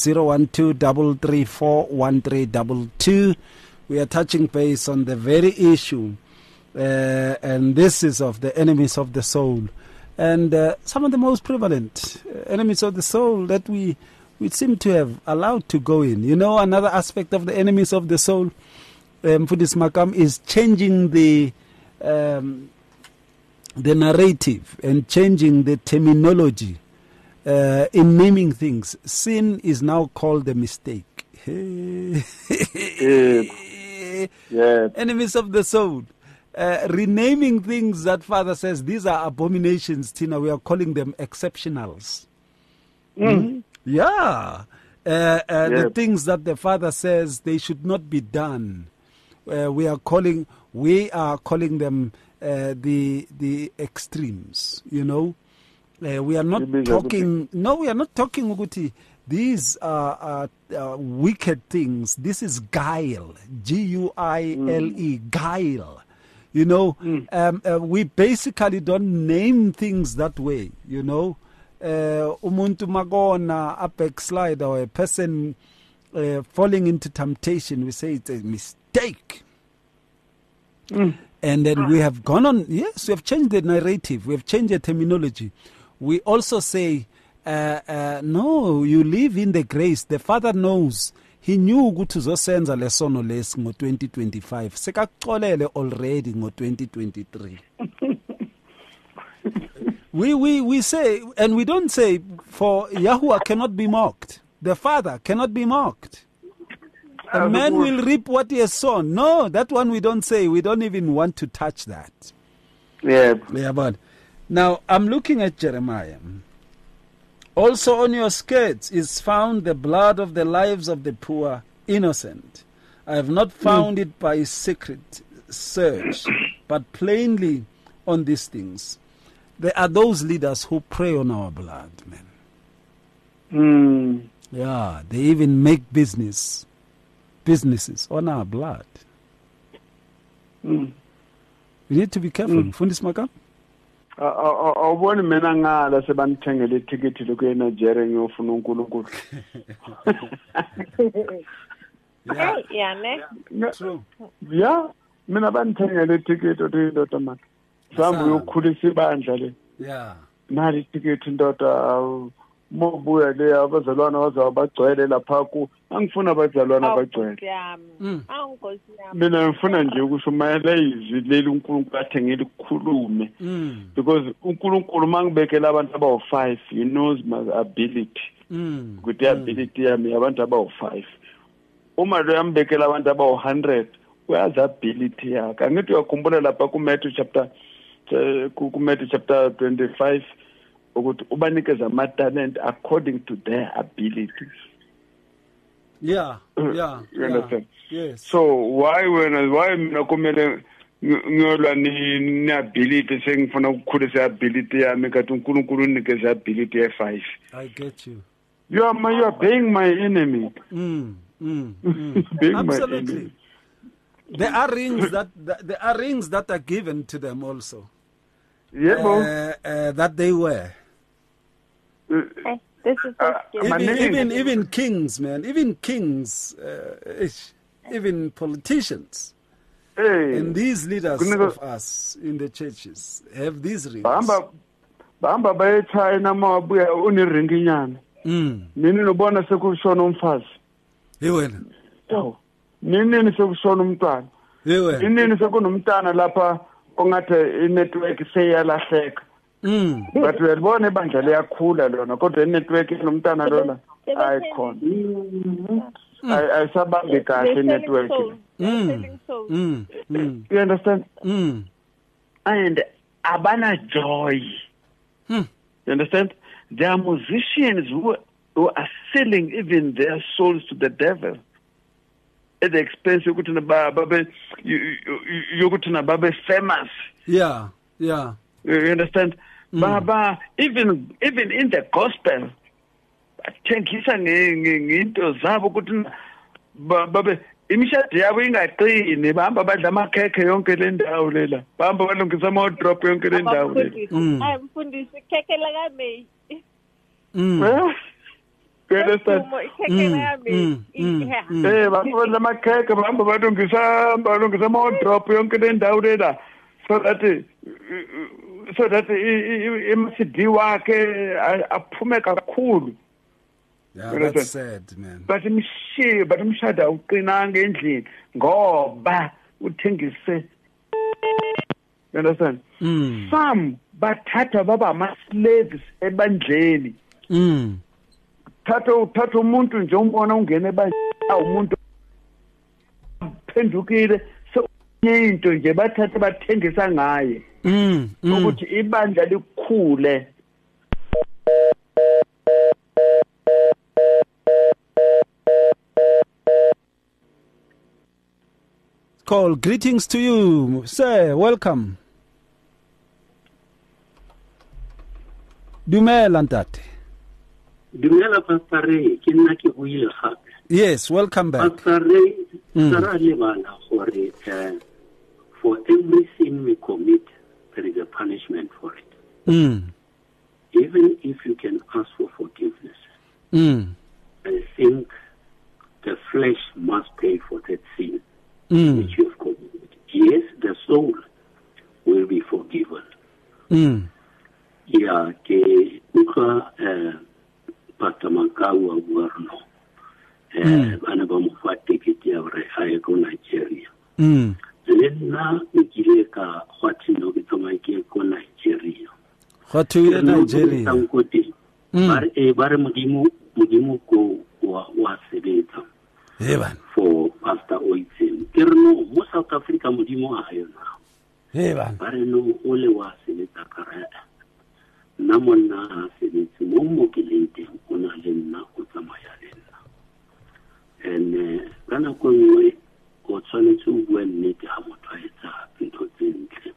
012-334-1322. We are touching base on the very issue, and this is of the enemies of the soul. And some of the most prevalent enemies of the soul that we seem to have allowed to go in. You know, another aspect of the enemies of the soul, Mfundisi Makam, is changing the narrative and changing the terminology in naming things. Sin is now called a mistake. Enemies of the soul. Renaming things that Father says, these are abominations, Tina, we are calling them exceptionals. Yeah. The things that the Father says they should not be done. We are calling them the extremes, you know. We are not talking, Uguti. These are wicked things. This is guile, Guile, guile. You know, we basically don't name things that way, you know. Umuntu magona, a backslide, or a person falling into temptation, we say it's a mistake. And then we have gone on, yes, we have changed the narrative, we have changed the terminology. We also say, no, you live in the grace. The Father knows. He knew ukuthi uzosenza lesono lesi ngo-2025. Sekakuxolele already ngo-2023. We say, and we don't say, for Yahuwah cannot be mocked. The Father cannot be mocked. A man will reap what he has sown. No, that one we don't say. We don't even want to touch that. Yeah. Yeah, but now I'm looking at Jeremiah. Also on your skirts is found the blood of the lives of the poor innocent. I have not found it by secret search, but plainly on these things. There are those leaders who prey on our blood, man. Yeah, they even make businesses on our blood. We need to be careful. Mfundisi Makam? Awuboni mina ngala sebanithengele itikiti lokuya eNigeria ngiyofuna uNkulunkulu. Yeah, ne? True. Yeah, mina banithengele itikiti ndoda manje. Sambe uyokhulisa ibandla le. Yeah. Nali itikiti ndoda mobuya le abazalwana bazawabagcwele lapha ku angifuna abazalwana abagcwele. Mina ngifuna nje ukushumayela izwi leli uNkulunkulu athengele ukukhulume. Because uNkulunkulu mangibekela abantu abawu5, he knows my ability. Ukuthi ability yami abantu abawu5. Uma lo yambekela abantu abawu100, uyazi ability yakhe. Angithi uyakhumbula lapha kuMatthew chapter 25 ukuthi ubanikeza ama-talent according to their abilities. Yeah. You understand? Yes. So why mina kumele ngiyolwa ni-ability sengifuna ukukhulisa ability yami kanti uNkulunkulu unikeze ability ye5? I get you. You are being my enemy. Absolutely. There are rings that are given to them also. Yeah, that they wear. This is even kings, man. Even kings, even politicians. Hey, and these leaders of us in the churches have these rings. Bahamba bayeChina mabuya uniringinyana. Nini nobona sekushona umfazi. Yewena. Yo. Nini sekushona umntwana. Yewena. Nini sekunomntana lapha ongathe inetwork seyalahleka. But uyalibona ibandla liyakhula lona kodwa inetwork inomntana lona ayikhona. Ayisabambi kahle inetwork. You understand? And abana joy. You understand? There are musicians who are selling even their souls to the devil at the expense of Babe famous. Yeah. You understand? Baba, even in the gospel, thengisa ngento zabo ukuthi babe imishado yabo ingaqini bahamba badla amakhekhe yonke le ndawo lela bahamba balungisa ama drop yonke le ndawo lela Mfundisi khekhe la kaMeyi Bahamba lamakhekhe bahamba balungisa ama-drop yonke le ndawo lela so that i-CD wakhe aphume kakhulu. Yeah, that's sad, man. But umshado awuqinanga endlini ngoba uthengise. You understand? Some bathatha baba ama-slaves ebandleni. Thatha umuntu nje umbona ungena ebandleni umuntu phendukile into nje bathatha bathengisa ngaye. Ukuthi ibandla likhule. Call. Greetings to you, sir. Welcome. Dumela ntate. Dumela Pastor Ray, ke nna ke buile gape. Yes, welcome back. Pastor Ray, tsara lebala gore for every sin we commit, there is a punishment for it. Even if you can ask for forgiveness, I think the flesh must pay for that sin which you have committed. Yes, the soul will be forgiven. Yeah, ke Pastor Makau Guarno, bana ba mo fa ticket ya re a go Nigeria. Lena ikile ka khwathi no ke tsama ke ko Nigeria. Khwathi Nigeria. Bare modimo ko wa sebetsa. For Pastor Oitzen. Ke re no mo South Africa modimo a yona. Bare no ole wa sebetsa ka re. Na monna sebetsa mo mo ke lente ona le nna o tsamaya le nna. And kana ko nngwe o tshwanetse o bua nnete ha motho a etsa ntho tse ntle.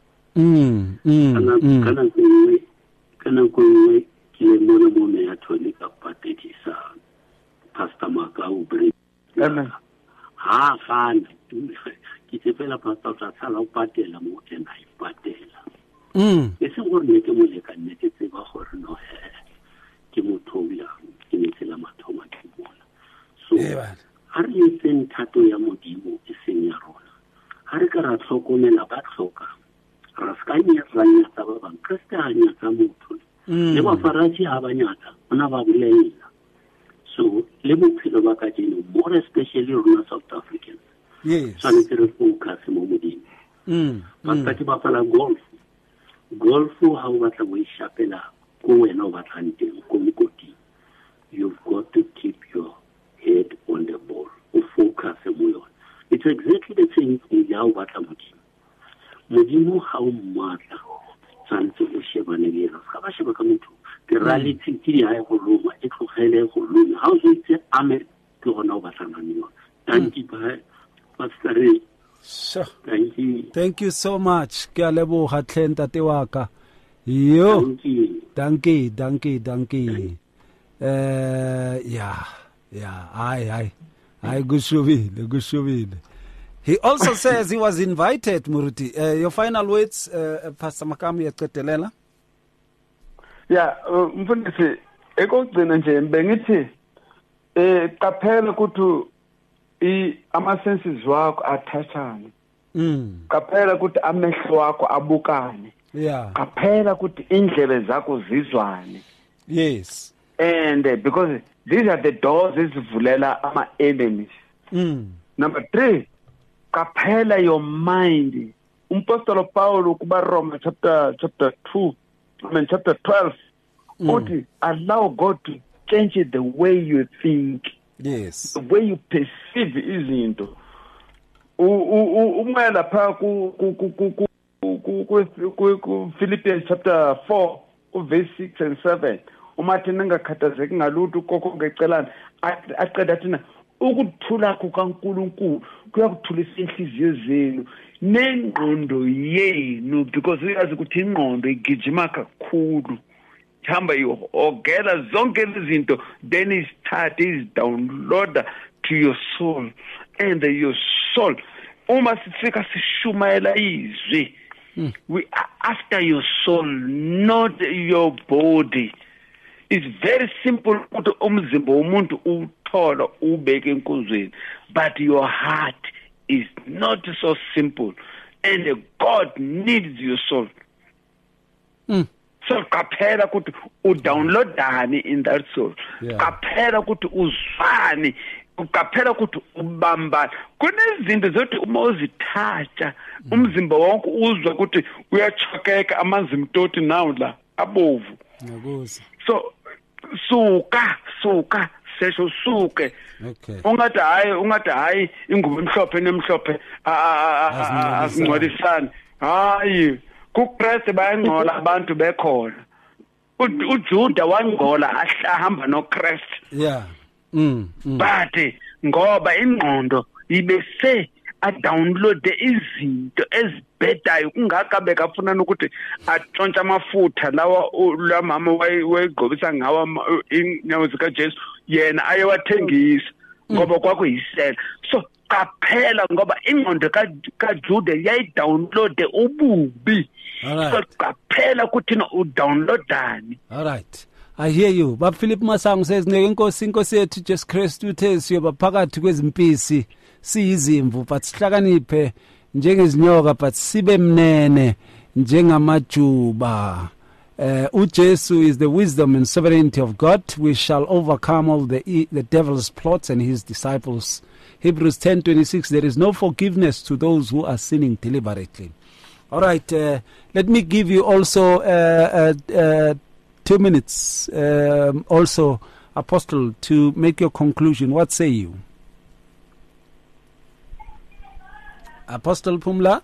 Kana ko nngwe ke le mona mo me ya thole ka patedisa Pastor Makau break. Ha fana ke tsepela pastor tsa tsala o patela mo ena I patela. E se gore ne ke mo le ka nnete tseba gore no ke motho ya ke ne tsela mathoma ke bona. So ha re seng thato ya modimo e seng ya rona. Ha re ka ra tlhokomela ba tlhoka ra skanya ranya tsa ba bang kristanya tsa motho le ba faraji ha ba nyata ona ba bulela. So le bophelo ba ka dino more especially rona South Africans. Yes. So re focus mo modimo. Ba ba pala golf ha o batla go ishapela ko wena o batlang teng ko mokoti. You've got to keep your head on the ball. O focus mo yona. It's exactly the same thing ya o batla modimo ha o matla tsantse o shebane le yena ga ba sheba ka motho ke reality ke ya go loma e tlogele go loma ha o itse ame ke gona o batlana le yona. Thank you Pastor Ray. Sure. Thank you so much. Ke a leboga tlhenta wa ka. Yo. Thank you. Yeah. Ai gushubile. He also says he was invited, Muruti. Your final words, Pastor Makam yaqedelela? Yeah, mfundisi ekugcina nje bengithi qaphela ukuthi ama-senses wakho athathane. Qaphela ukuthi amehlo wakho abukane. Yeah. Qaphela ukuthi indlebe zakho zizwane. Yes. And because these are the doors ezivulela ama-enemies. Number 3, qaphela your mind. Umpostolo Paulo kuba Roma chapter 12 uthi allow God to change the way you think. Yes. The way you perceive izinto. Uma lapha ku Philippians chapter 4 verse 6 and 7 umathi ningakhathazeki ngalutho kokho ngecelana aqeda thina ukuthula kukaNkulunkulu kuyakuthulisa inhliziyo zenu nengqondo yenu because uyazi ukuthi ingqondo igijima kakhulu hamba ihogela zonke izinto then is download to your soul and your soul uma sifika sishumayela izwi we are after your soul not your body. It's very simple ukuthi umzimba womuntu uthola ubeke enkuzweni, but your heart is not so simple, and God needs your soul. So qaphela ukuthi udownloadani in that soul. Qaphela ukuthi uzwani, uqaphela ukuthi ubambani. Kunezinto zokuthi uma uzithatha umzimba wonke uzwa ukuthi uyachokeka amazimtoti nawo la abovu. So suka sesho suke. Ungathi hayi ingubo emhlophe nemhlophe azingcolisani. Hayi kuChrist bayangcola abantu bekhona. uJuda wangcola ahamba noChrist. But ngoba ingqondo ibese adownload izinto ezibhedayo kungaka bekafuna ukuthi atshontsha amafutha lawa lamama wayegqobisa ngawa inyawo zika Jesu yena ayewathengisa ngoba kwakuyisela. So qaphela ngoba ingqondo kaJuda yayidownload ububi. So qaphela ukuthi no udownloadani. All right, I hear you. But Philip Masango says inkosi yethu Jesu Kristu uthe siyoba phakathi kwezimpisi siyizimvu but sihlakaniphe njengezinyoka but sibe mnene njengamajuba. uJesu is the wisdom and sovereignty of God. We shall overcome all the devil's plots and his disciples. Hebrews 10:26, there is no forgiveness to those who are sinning deliberately. All right, let me give you also 2 minutes, also, Apostle, to make your conclusion. What say you? Apostle Pumla?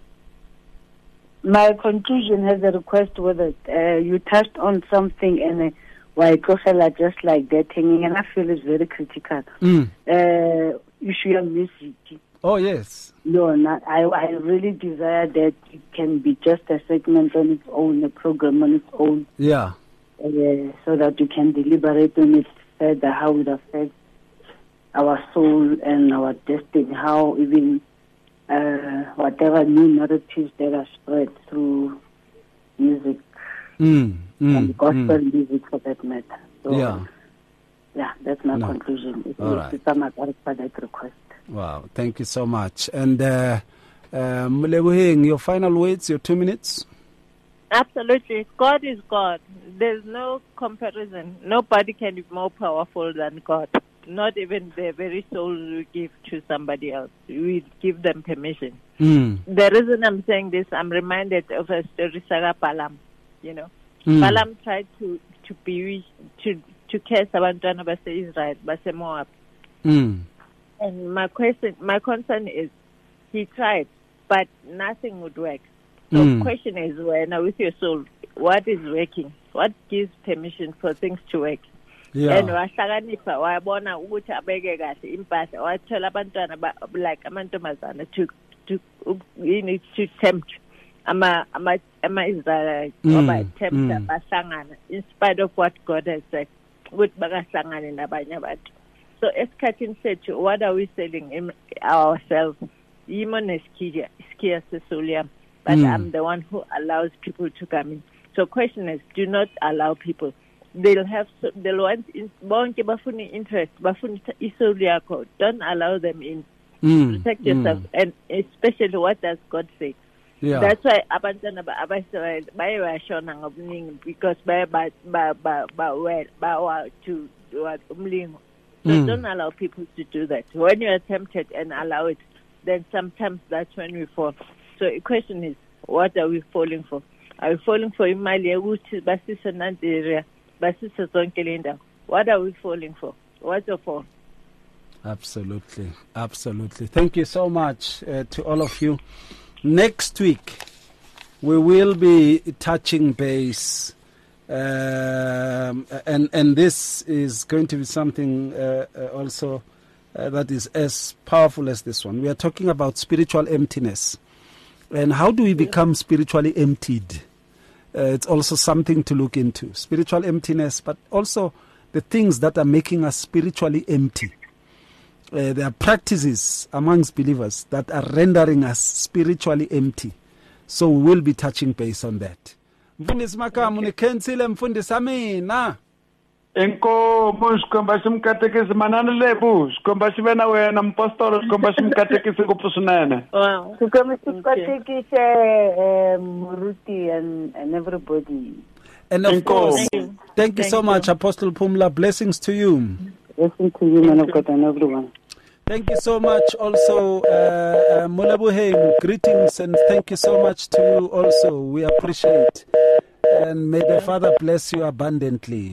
My conclusion has a request with it. You touched on something and why Kofela just like that hanging, and I feel it's very critical. Issue of music. Oh, yes. No, I really desire that it can be just a segment on its own, a program on its own. Yeah. So that we can deliberate on it further, how it affects our soul and our destiny, how even whatever new narratives that are spread through music and gospel music for that matter. So, yeah, that's my conclusion. It's for that request. Wow, thank you so much. And Mleboheng, your final words, your 2 minutes? Absolutely. God is God. There's no comparison. Nobody can be more powerful than God. Not even the very soul we give to somebody else. We give them permission. The reason I'm saying this, I'm reminded of a story, Sarah Balaam. You know, Balaam tried to curse abantwana base Israel, base Moab. And my concern is, he tried, but nothing would work. So the question is, when with your soul, what is working? What gives permission for things to work? And wahlakanipha wabona ukuthi abeke kahle impahla wathola abantwana like amantombazana to tempt ama Israelites ngoba tempt bahlangana in spite of what God has said ukuthi bakahlangane nabanye abantu. So esikhathini sethu, what are we selling in ourselves? Yimo neskiya sesolium, but I'm the one who allows people to come in. So question is, do not allow people. They'll want bonke bafuna interest, bafuna isoli yakho. Don't allow them in. Protect yourself, and especially what does God say? That's why abantwana abaIsrael baye bashona ngobuningi because baye to umlingo. So don't allow people to do that. When you are tempted and allow it, then sometimes that's when we fall. So the question is, what are we falling for? Are we falling for imali ukuthi basise Nigeria, basise zonke linda? What are we falling for? What's the fall? Absolutely. Thank you so much to all of you. Next week, we will be touching base, and this is going to be something also that is as powerful as this one. We are talking about spiritual emptiness. And how do we become spiritually emptied? It's also something to look into. Spiritual emptiness, but also the things that are making us spiritually empty. There are practices amongst believers that are rendering us spiritually empty. So we will be touching base on that. Mfundisi Makamu, nikhensile mfundisi amina. Enkomo xikomba xi mukatekisi manani lebu xikomba xi ve na wena mpostolo xikomba xi mukatekisi ngopfu swinene. Xikomba xi katekise Muruti and everybody. And of course, thank you so much, Apostle Pumla. Blessings to you. Blessings to you, man of God, and everyone. Thank you so much also, Mulabuhem. Greetings and thank you so much to you also. We appreciate. And may the Father bless you abundantly.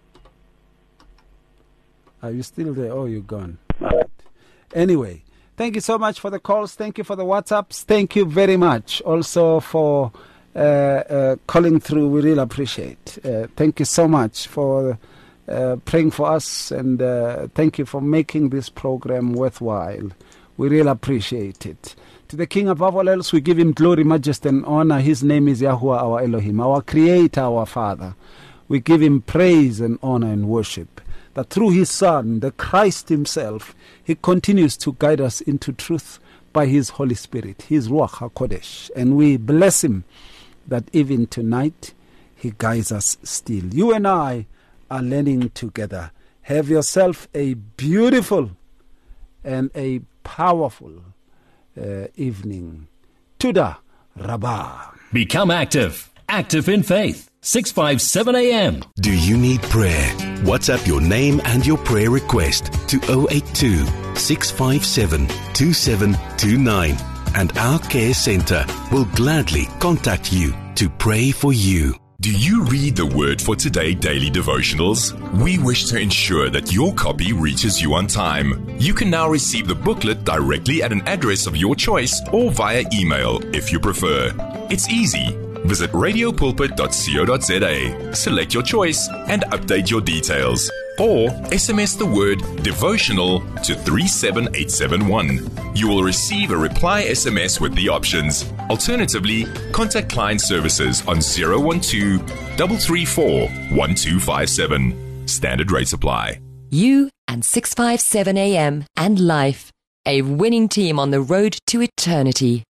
Are you still there? Oh, you're gone. All right. Anyway, thank you so much for the calls. Thank you for the WhatsApps. Thank you very much also for calling through. We really appreciate. Thank you so much for praying for us, and thank you for making this program worthwhile. We really appreciate it. To the King above all else, we give him glory, majesty, and honor. His name is Yahuwah, our Elohim, our Creator, our Father. We give him praise and honor and worship, that through his Son, the Christ himself, he continues to guide us into truth by his Holy Spirit, his Ruach HaKodesh. And we bless him that even tonight he guides us still. You and I are learning together. Have yourself a beautiful and a powerful evening. Tuda Rabbah. Become active. Active in faith. 657 AM. Do you need prayer? WhatsApp your name and your prayer request to 082 657 2729 and our care center will gladly contact you to pray for you. Do you read the Word for Today daily devotionals? We wish to ensure that your copy reaches you on time. You can now receive the booklet directly at an address of your choice or via email if you prefer. It's easy. Visit radiopulpit.co.za, select your choice and update your details. Or SMS the word devotional to 37871. You will receive a reply SMS with the options. Alternatively, contact client services on 012-334-1257. Standard rates apply. You and 657 AM and life, a winning team on the road to eternity.